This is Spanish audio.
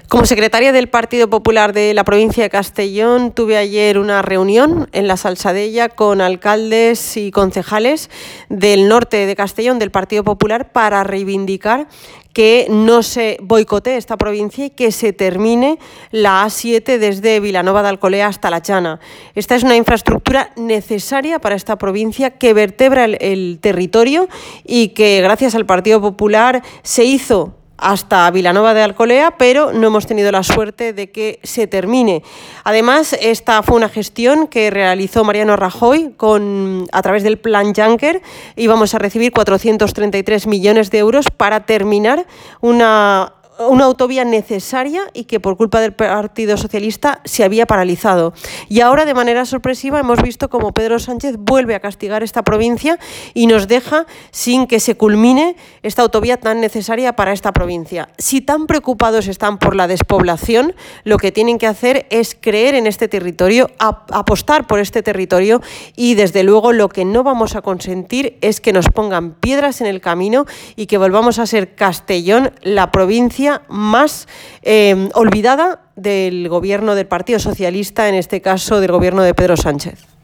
Como secretaria del Partido Popular de la provincia de Castellón, tuve ayer una reunión en la Salsadella con alcaldes y concejales del norte de Castellón del Partido Popular para reivindicar que no se boicotee esta provincia y que se termine la A7 desde Vilanova de Alcolea hasta La Chana. Esta es una infraestructura necesaria para esta provincia que vertebra el territorio y que gracias al Partido Popular se hizo hasta Vilanova de Alcolea, pero no hemos tenido la suerte de que se termine. Además, esta fue una gestión que realizó Mariano Rajoy a través del Plan Juncker. Íbamos a recibir 433 millones de euros para terminar una autovía necesaria y que por culpa del Partido Socialista se había paralizado. Y ahora, de manera sorpresiva, hemos visto cómo Pedro Sánchez vuelve a castigar esta provincia y nos deja sin que se culmine esta autovía tan necesaria para esta provincia. Si tan preocupados están por la despoblación, lo que tienen que hacer es creer en este territorio, apostar por este territorio y, desde luego, lo que no vamos a consentir es que nos pongan piedras en el camino y que volvamos a ser Castellón la provincia más olvidada del gobierno del Partido Socialista, en este caso del gobierno de Pedro Sánchez.